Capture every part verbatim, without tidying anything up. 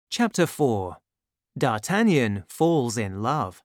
Chapter four. D'Artagnan falls in love.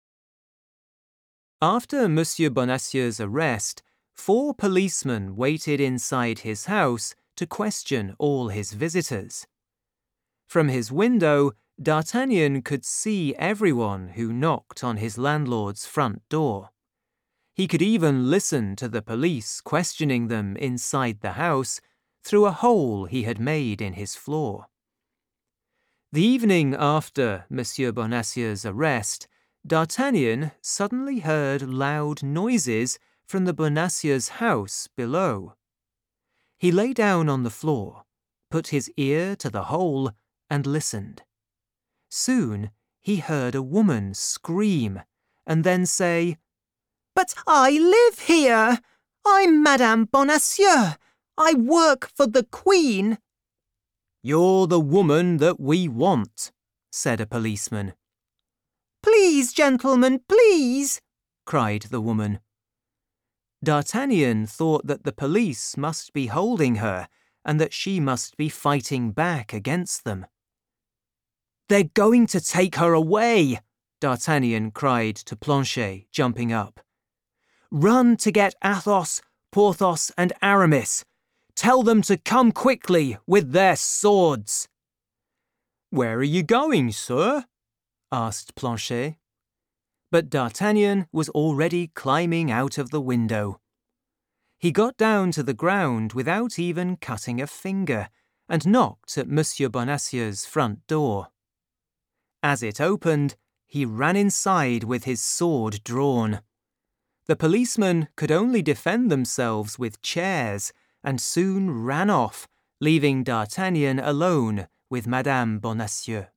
After Monsieur Bonacieux's arrest, four policemen waited inside his house to question all his visitors. From his window, D'Artagnan could see everyone who knocked on his landlord's front door. He could even listen to the police questioning them inside the house through a hole he had made in his floor. The evening after Monsieur Bonacieux's arrest, D'Artagnan suddenly heard loud noises from the Bonacieux's house below. He lay down on the floor, put his ear to the hole, and listened. Soon he heard a woman scream and then say, "But I live here! I'm Madame Bonacieux! I work for the Queen!" "You're the woman that we want," said a policeman. "Please, gentlemen, please!" cried the woman. D'Artagnan thought that the police must be holding her and that she must be fighting back against them. "They're going to take her away!" D'Artagnan cried to Planchet, jumping up. "Run to get Athos, Porthos, and Aramis. Tell them to come quickly with their swords." "Where are you going, sir?" asked Planchet. But D'Artagnan was already climbing out of the window. He got down to the ground without even cutting a finger and knocked at Monsieur Bonacieux's front door. As it opened, he ran inside with his sword drawn. The policemen could only defend themselves with chairs and soon ran off, leaving D'Artagnan alone with Madame Bonacieux.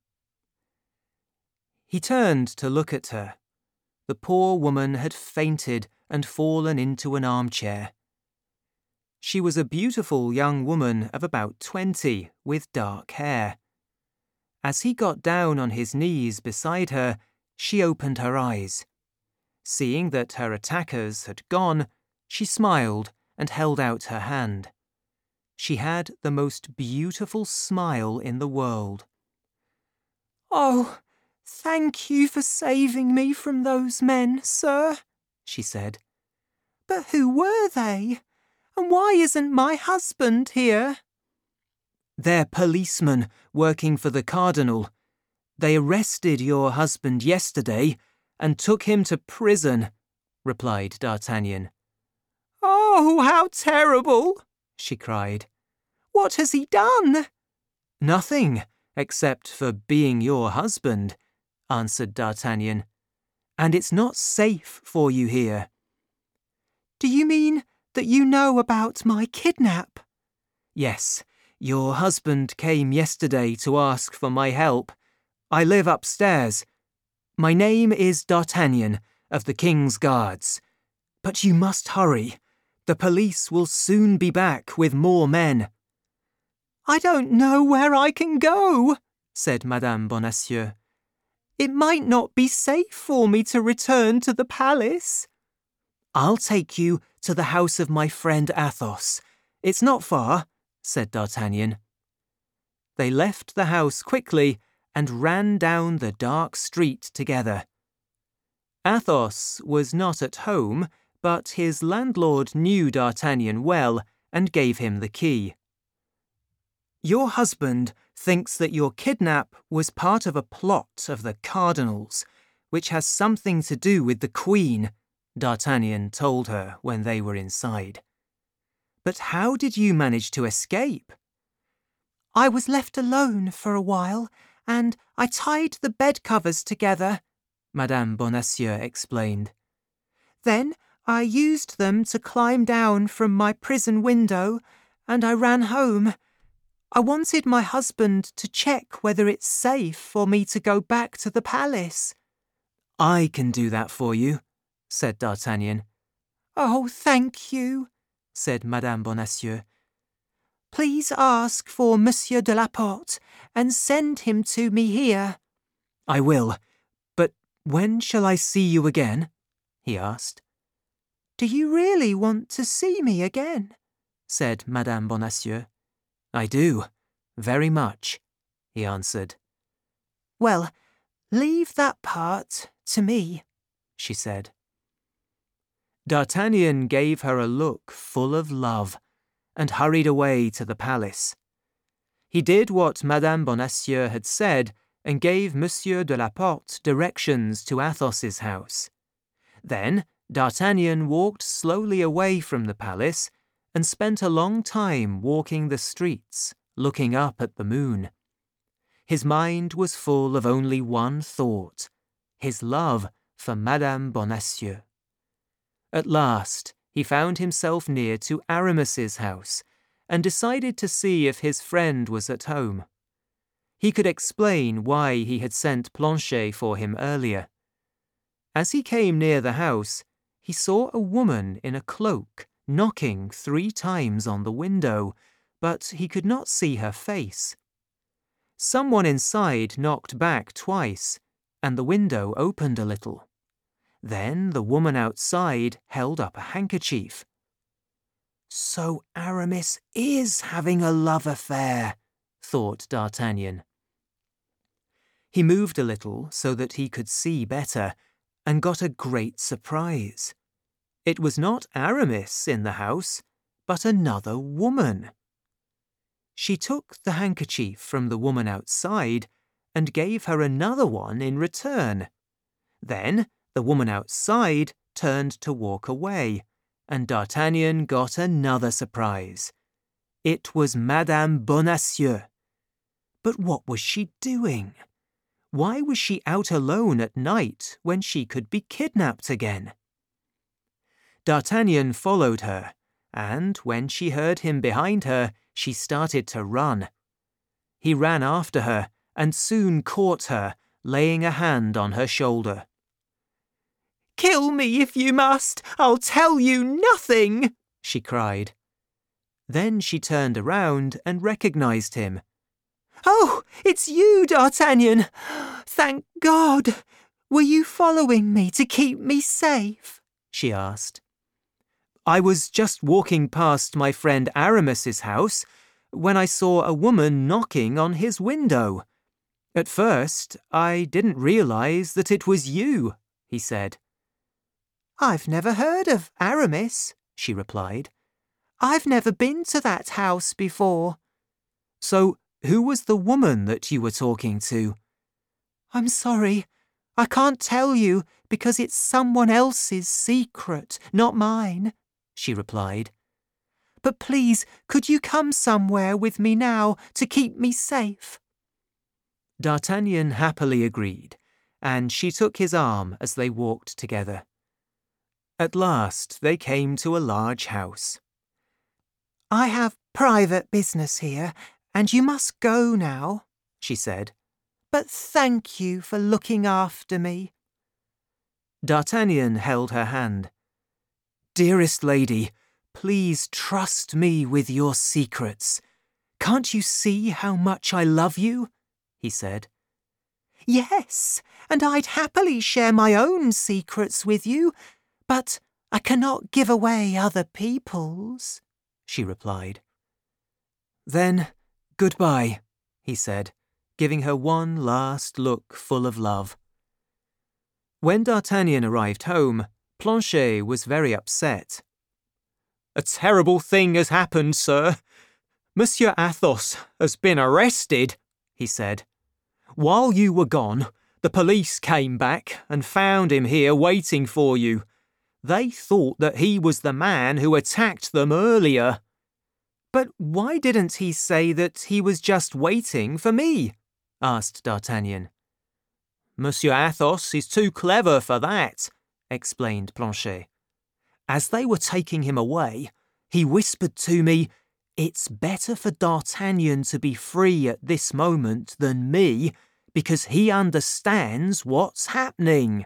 He turned to look at her. The poor woman had fainted and fallen into an armchair. She was a beautiful young woman of about twenty, with dark hair. As he got down on his knees beside her, she opened her eyes. Seeing that her attackers had gone, she smiled and held out her hand. She had the most beautiful smile in the world. "Oh, thank you for saving me from those men, sir," she said. "But who were they? And why isn't my husband here?" "They're policemen working for the cardinal. They arrested your husband yesterday and took him to prison," replied D'Artagnan. "Oh, how terrible!" she cried. "What has he done?" "Nothing, except for being your husband," answered D'Artagnan. "And it's not safe for you here." "Do you mean that you know about my kidnap?" "Yes, your husband came yesterday to ask for my help. I live upstairs. My name is D'Artagnan, of the King's Guards. But you must hurry. The police will soon be back with more men." "I don't know where I can go," said Madame Bonacieux. "It might not be safe for me to return to the palace." "I'll take you to the house of my friend Athos. It's not far," said D'Artagnan. They left the house quickly and ran down the dark street together. Athos was not at home, but his landlord knew D'Artagnan well and gave him the key. "Your husband thinks that your kidnap was part of a plot of the cardinal's, which has something to do with the Queen," D'Artagnan told her when they were inside. "But how did you manage to escape?" "I was left alone for a while, and I tied the bed covers together," Madame Bonacieux explained. "Then I used them to climb down from my prison window, and I ran home. I wanted my husband to check whether it's safe for me to go back to the palace." "I can do that for you," said D'Artagnan. "Oh, thank you," said Madame Bonacieux. "Please ask for Monsieur de la Porte and send him to me here." "I will. But when shall I see you again?" he asked. "Do you really want to see me again?" said Madame Bonacieux. "I do, very much," he answered. Well, leave that part to me, she said. D'Artagnan gave her a look full of love and hurried away to the palace. He did what Madame Bonacieux had said and gave Monsieur de la Porte directions to Athos's house. Then D'Artagnan walked slowly away from the palace and spent a long time walking the streets, looking up at the moon. His mind was full of only one thought, his love for Madame Bonacieux. At last, he found himself near to Aramis's house and decided to see if his friend was at home. He could explain why he had sent Planchet for him earlier. As he came near the house, he saw a woman in a cloak knocking three times on the window, but he could not see her face. Someone inside knocked back twice, and the window opened a little. Then the woman outside held up a handkerchief. So Aramis is having a love affair, thought D'Artagnan. He moved a little so that he could see better, and got a great surprise. It was not Aramis in the house, but another woman. She took the handkerchief from the woman outside and gave her another one in return. Then the woman outside turned to walk away, and D'Artagnan got another surprise. It was Madame Bonacieux. But what was she doing? Why was she out alone at night when she could be kidnapped again? D'Artagnan followed her, and when she heard him behind her, she started to run. He ran after her and soon caught her, laying a hand on her shoulder. "Kill me if you must! I'll tell you nothing!" she cried. Then she turned around and recognized him. "Oh, it's you, D'Artagnan! Thank God! Were you following me to keep me safe?" she asked. "I was just walking past my friend Aramis's house when I saw a woman knocking on his window. At first, I didn't realize that it was you," he said. "I've never heard of Aramis," she replied. "I've never been to that house before." "So who was the woman that you were talking to?" "I'm sorry. I can't tell you because it's someone else's secret, not mine," she replied. "But please, could you come somewhere with me now to keep me safe?" D'Artagnan happily agreed, and she took his arm as they walked together. At last they came to a large house. "I have private business here, and you must go now," she said. "But thank you for looking after me." D'Artagnan held her hand. "Dearest lady, please trust me with your secrets. Can't you see how much I love you?" he said. "Yes, and I'd happily share my own secrets with you, but I cannot give away other people's," she replied. "Then, goodbye," he said, giving her one last look full of love. When D'Artagnan arrived home, Planchet was very upset. "A terrible thing has happened, sir. Monsieur Athos has been arrested," he said. "While you were gone, the police came back and found him here waiting for you. They thought that he was the man who attacked them earlier." "But why didn't he say that he was just waiting for me?" asked D'Artagnan. "Monsieur Athos is too clever for that," explained Planchet. "As they were taking him away, he whispered to me, 'It's better for D'Artagnan to be free at this moment than me, because he understands what's happening.'"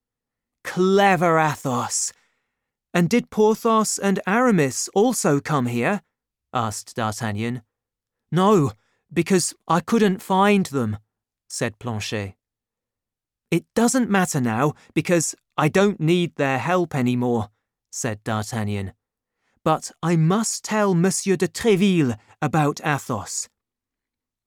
"Clever Athos! And did Porthos and Aramis also come here?" asked D'Artagnan. "No, because I couldn't find them," said Planchet. "It doesn't matter now, because I don't need their help anymore," said D'Artagnan. "But I must tell Monsieur de Tréville about Athos."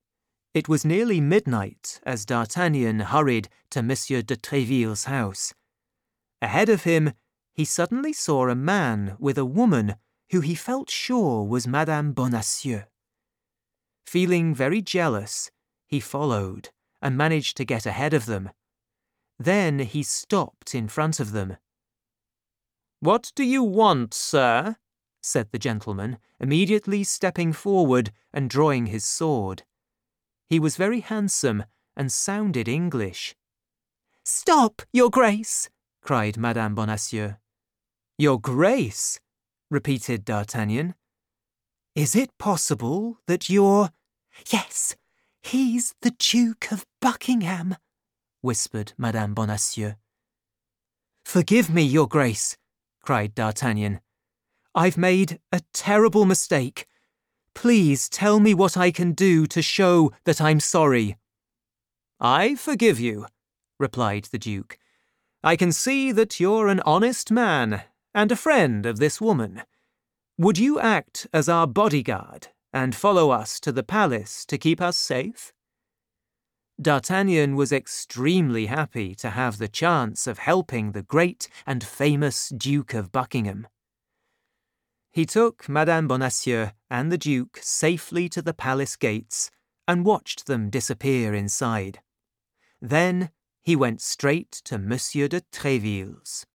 It was nearly midnight as D'Artagnan hurried to Monsieur de Tréville's house. Ahead of him, he suddenly saw a man with a woman who he felt sure was Madame Bonacieux. Feeling very jealous, he followed and managed to get ahead of them. Then he stopped in front of them. "What do you want, sir?" said the gentleman, immediately stepping forward and drawing his sword. He was very handsome and sounded English. "Stop, Your Grace!" cried Madame Bonacieux. "Your Grace?" repeated D'Artagnan. "Is it possible that you're—" "Yes, he's the Duke of Buckingham," whispered Madame Bonacieux. "Forgive me, Your Grace," cried D'Artagnan. "I've made a terrible mistake. Please tell me what I can do to show that I'm sorry." "I forgive you," replied the Duke. "I can see that you're an honest man and a friend of this woman. Would you act as our bodyguard and follow us to the palace to keep us safe?" D'Artagnan was extremely happy to have the chance of helping the great and famous Duke of Buckingham. He took Madame Bonacieux and the Duke safely to the palace gates and watched them disappear inside. Then he went straight to Monsieur de Tréville's.